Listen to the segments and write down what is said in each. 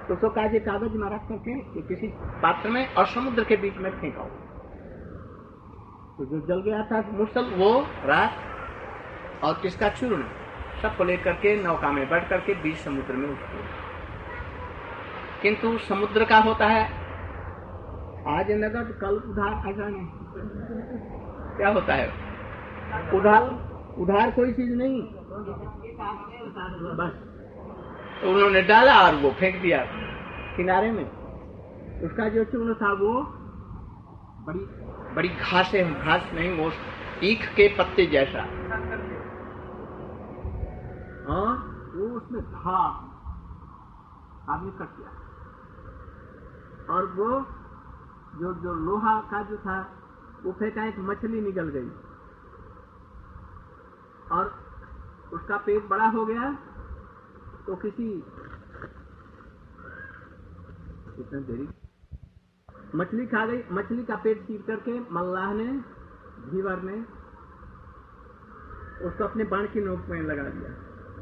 तो उसको काजे कागज में रख करके किसी पात्र में और समुद्र के बीच में फेंका। तो जो जल गया था मुसल वो रात और किसका चूर्ण सबको लेकर के नौका में बैठ करके बीच समुद्र में उठ गए। किंतु समुद्र का होता है आज नगद कल उधार, ऐसा नहीं। क्या होता है उधार कोई चीज नहीं, बस तो उन्होंने डाला और वो फेंक दिया किनारे में। उसका जो चूर्ण था वो बड़ी बड़ी घास नहीं, वो ईख के पत्ते जैसा, और वो उसमें था आदमी कट गया। और वो जो लोहा का जो था वो फेंका, एक मछली निकल गई और उसका पेट बड़ा हो गया। तो किसी इतनी देरी मछली खा गई, मछली का पेट चीर करके मल्लाह ने धीवर ने उसको अपने बाण की नोक में लगा दिया।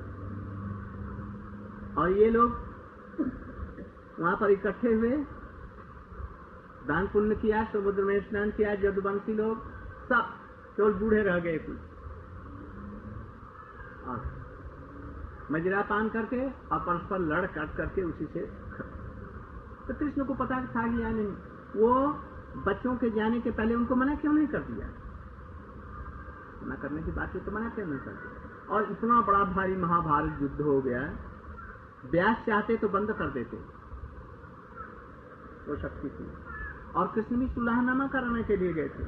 और ये लोग वहां पर इकट्ठे हुए, दान पुण्य किया, समुद्र में स्नान किया, जदुवंशी लोग सब केवल बूढ़े रह गए कुछ, और मदिरा पान करके और परस्पर लड़ कट करके उसी से। तो कृष्ण को पता था या नहीं, वो बच्चों के जाने के पहले उनको मना क्यों नहीं कर दिया? मना करने की बात है तो मना क्यों नहीं कर दिया? और इतना बड़ा भारी महाभारत युद्ध हो गया, व्यास चाहते तो बंद कर देते, वो शक्ति थी। और कृष्ण भी सुलहनामा कराने के लिए गए थे,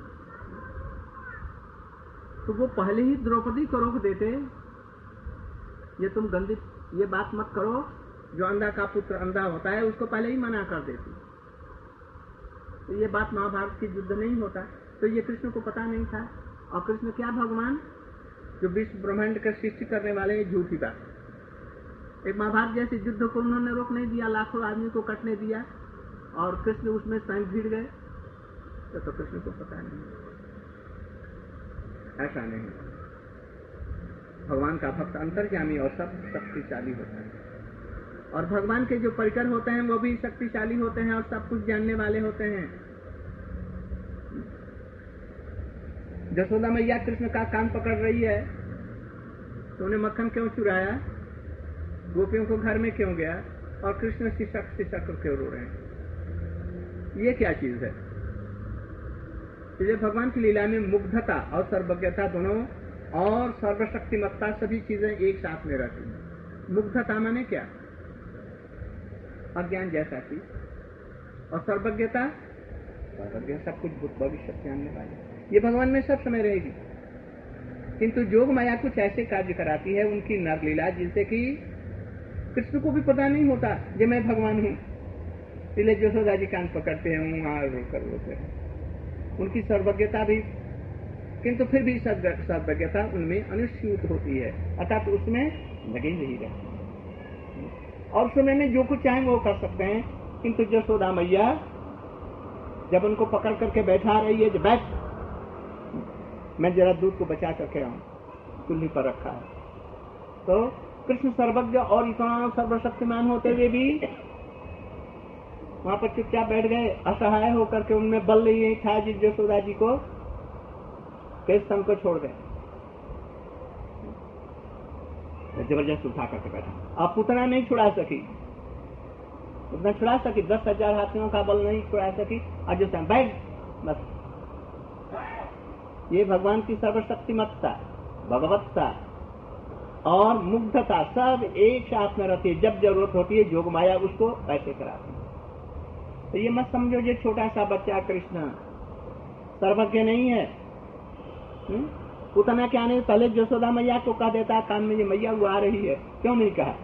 तो वो पहले ही द्रौपदी को रोक देते, ये तुम गंदी ये बात मत करो, जो अंधा का पुत्र अंधा होता है उसको पहले ही मना कर देती। तो ये बात महाभारत की युद्ध नहीं होता, तो ये कृष्ण को पता नहीं था। और कृष्ण क्या भगवान जो विश्व ब्रह्मांड का सृष्टि करने वाले, झूठी बात। एक महाभारत जैसे युद्ध को उन्होंने रोक नहीं दिया, लाखों आदमी को कटने दिया, और कृष्ण उसमें स्वयं भिड़ गए, तो कृष्ण को पता नहीं। ऐसा नहीं, भगवान का भक्त अंतर्यामी और सब शक्तिशाली होता है, और भगवान के जो परिकर होते हैं वो भी शक्तिशाली होते हैं और सब कुछ जानने वाले होते हैं। जसोदा मैया कृष्ण का कान पकड़ रही है, तो उन्हें मक्खन क्यों चुराया, गोपियों को घर में क्यों गया, और कृष्ण शिशक क्यों रो रहे हैं? ये क्या चीज है? इसलिए भगवान की लीला में मुग्धता और सर्वज्ञता दोनों और सर्वशक्तिमत्ता सभी चीजें एक साथ में रहती हैं। मुग्धता माने क्या? अज्ञान जैसा चीज, और सर्वज्ञता सर्वज्ञ सब कुछ भूत भविष्य जानने वाले, ये भगवान में सब समय रहेगी। किंतु जोग माया कुछ ऐसे कार्य कराती है उनकी नरलीला, जिससे कि कृष्ण को भी पता नहीं होता कि मैं भगवान हूं। इसलिए जसोदा जी कान पकड़ते हैं, वहां रोकर रोते हैं। उनकी सर्वज्ञता भी, किंतु फिर भी सर्वज्ञता उनमें अनुस्यूत होती है, अर्थात उसमें लगे नहीं रहते। और समय में जो कुछ चाहें वो कर सकते हैं, किंतु जसोदा मैया जब उनको पकड़ करके बैठा रही है, जब बैठ मैं जरा दूध को बचा करके आऊं, चूल्ही पर रखा है, तो कृष्ण सर्वज्ञ और इतना सर्वशक्तिमान होते हुए भी वहां पर चुपचाप बैठ गए, असहाय होकर के। उनमें बल नहीं था जिस जसोदा जी को कृष्ण को छोड़ गए, जबरदस्त उठा करके बैठा। अब पुतना नहीं छुड़ा सकी, उतना छुड़ा सकी, 10,000 हाथियों का बल नहीं छुड़ा सकी। और जो बैठ बस, ये भगवान की सर्वशक्तिमत्ता, भगवत्ता और मुग्धता सब एक साथ में रहती है। जब जरूरत होती है जोग माया उसको ऐसे कराती है। तो ये मत समझो ये छोटा सा बच्चा कृष्ण सर्वज्ञ नहीं है। उतना क्या नहीं, पहले जसोदा मैया को कह देता कान में, ये मैया वो आ रही है, क्यों नहीं कहा?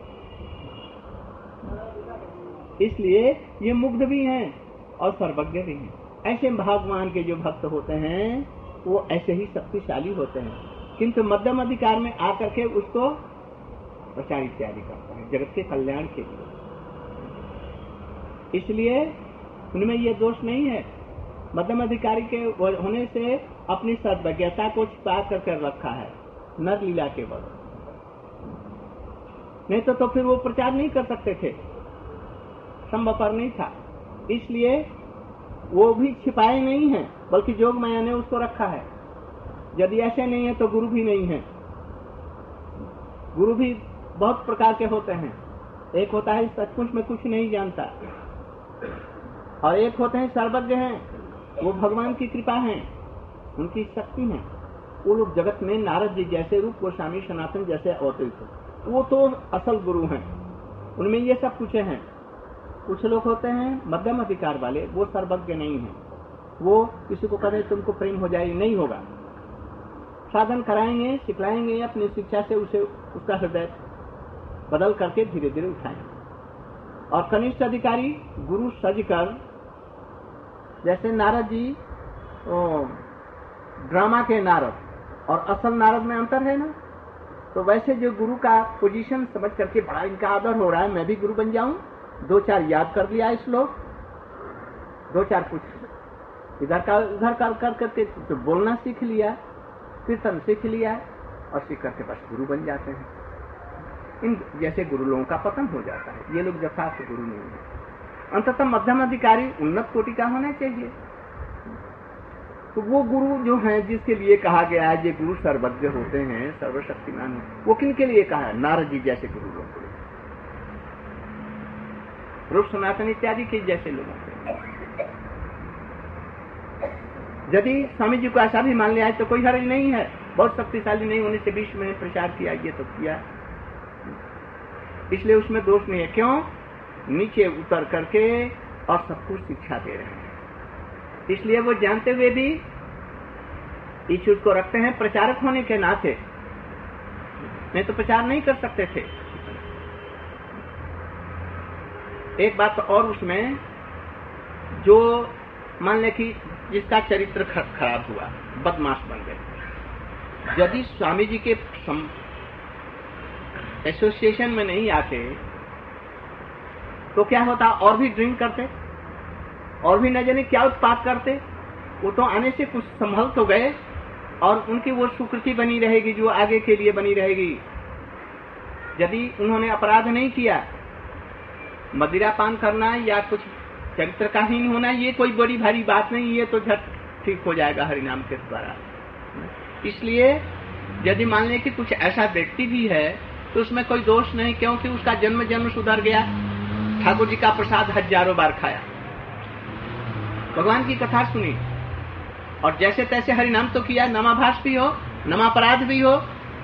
इसलिए ये मुग्ध भी हैं और सर्वज्ञ भी हैं। ऐसे भगवान के जो भक्त होते हैं वो ऐसे ही शक्तिशाली होते हैं, किंतु मध्यम अधिकार में आकर के उसको प्रचार इत्यादि करते हैं जगत के कल्याण के लिए। इसलिए उनमें ये दोष नहीं है। मध्यम अधिकारी के होने से अपनी सर्वज्ञता को छिपा कर रखा है नर लीला के बल, नहीं तो फिर वो प्रचार नहीं कर सकते थे। संभव पर नहीं था, इसलिए वो भी छिपाए नहीं है, बल्कि जोग माया ने उसको रखा है। यदि ऐसे नहीं है तो गुरु भी नहीं है। गुरु भी बहुत प्रकार के होते हैं। एक होता है सचमुच में कुछ नहीं जानता, और एक होते हैं सर्वज्ञ हैं, वो भगवान की कृपा है, उनकी शक्ति है। वो लोग जगत में नारद जी जैसे, रूप गोस्वामी सनातन जैसे अवतरित है, वो तो असल गुरु हैं, उनमें ये सब कुछ है। कुछ लोग होते हैं मध्यम अधिकार वाले, वो सर्वज्ञ नहीं है। वो किसी को कहे तुमको प्रेम हो जाए, नहीं होगा। साधन कराएंगे, सिखलाएंगे, अपनी शिक्षा से उसे उसका हृदय बदल करके धीरे धीरे उठाएंगे। और कनिष्ठ अधिकारी गुरु सजकर, जैसे नारद जी ड्रामा के नारद और असल नारद में अंतर है ना, तो वैसे जो गुरु का पोजीशन समझ करके बड़ा इनका आदर हो रहा है, मैं भी गुरु बन जाऊं, 2-4 याद कर लिया श्लोक, 2-4 कुछ इधर का उधर कर करके तो बोलना सीख लिया, कीर्तन सीख लिया, और सीख करके बस गुरु बन जाते हैं। इन जैसे गुरु लोगों का पतन हो जाता है। ये लोग यथार्थ गुरु नहीं है। अंततः मध्यम अधिकारी उन्नत कोटि का होना चाहिए। तो वो गुरु जो है जिसके लिए कहा गया है, ये गुरु सर्वज्ञ होते हैं, सर्वशक्तिमान है, वो किन के लिए कहा है? नारद जी जैसे गुरु लोगों के लिए, रूप सनातन इत्यादि के जैसे लोगों के। यदि स्वामी जी को ऐसा भी मान लिया है तो कोई हर्ज नहीं है। बहुत शक्तिशाली नहीं होने से विश्व में प्रचार किया, ये तो किया, इसलिए उसमें दोष नहीं है। क्यों? नीचे उतर करके और सबको शिक्षा दे रहे हैं, इसलिए वो जानते हुए भी इस चीज को रखते हैं प्रचारक होने के नाते, नहीं तो प्रचार नहीं कर सकते थे। एक बात और उसमें, जो मान ले कि जिसका चरित्र खराब हुआ, बदमाश बन गए, यदि स्वामी जी के एसोसिएशन में नहीं आते तो क्या होता? और भी ड्रिंक करते, और भी न जाने क्या उत्पात करते। वो तो आने से कुछ संभल तो गए, और उनकी वो सुकृति बनी रहेगी जो आगे के लिए बनी रहेगी। यदि उन्होंने अपराध नहीं किया, मदिरा पान करना या कुछ चरित्र का हीन होना, ये कोई बड़ी भारी बात नहीं, ये तो झट ठीक हो जाएगा हरिनाम के द्वारा। इसलिए यदि मान लें कि कुछ ऐसा व्यक्ति भी है तो उसमें कोई दोष नहीं, क्योंकि उसका जन्म जन्म सुधर गया, ठाकुर जी का प्रसाद हजारों बार खाया, भगवान की कथा सुनी, और जैसे तैसे हरिनाम तो किया, नमाभास भी हो, नमापराध भी हो,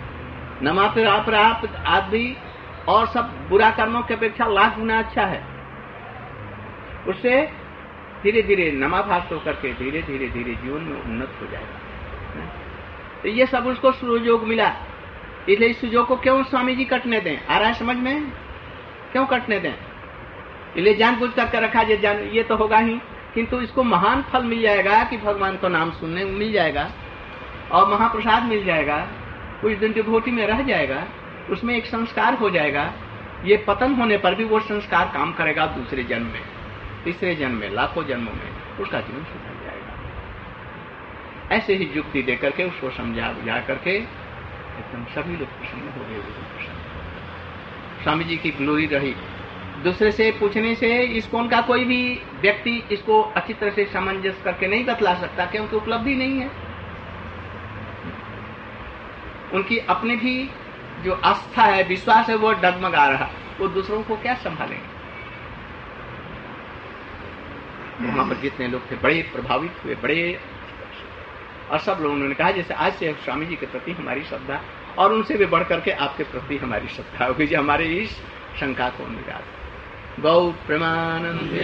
नमापराध भी, और सब बुरा कर्मों की अपेक्षा लाख गुना अच्छा है। उससे धीरे धीरे नमाभास होकर के धीरे धीरे धीरे जीवन में उन्नत हो जाएगा। तो ये सब उसको सुयोग मिला, इसलिए इस सुयोग को क्यों स्वामी जी कटने दें? आ रहा है समझ में? क्यों कटने दें? इसलिए जानबूझ करके रखा, ये तो होगा ही, किंतु इसको महान फल मिल जाएगा कि भगवान को नाम सुनने में मिल जाएगा, और महाप्रसाद मिल जाएगा, कुछ दिन डिवोटी में रह जाएगा, उसमें एक संस्कार हो जाएगा। ये पतन होने पर भी वो संस्कार काम करेगा दूसरे जन्म में, तीसरे जन्म में, लाखों जन्मों में उसका जीवन सुधर जाएगा। ऐसे ही युक्ति दे करके उसको समझा बुझा करके एकदम सभी लोग प्रसन्न हो गए। स्वामी जी की ग्लोरी रही। दूसरे से पूछने से इसको उनका कोई भी व्यक्ति इसको अच्छी तरह से सामंजस्य करके नहीं बतला सकता, क्योंकि उपलब्धि नहीं है। उनकी अपने भी जो आस्था है, विश्वास है, वो डगमगा रहा, वो दूसरों को क्या संभालेंगे? वहां पर जितने लोग थे बड़े प्रभावित हुए, बड़े, और सब लोगों ने कहा जैसे आज से स्वामी जी के प्रति हमारी श्रद्धा, और उनसे भी बढ़ करके आपके प्रति हमारी श्रद्धा होगी, जो हमारे इस शंका को निराश। गौ प्रेमानंदे।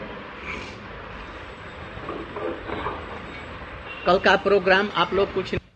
कल का प्रोग्राम आप लोग कुछ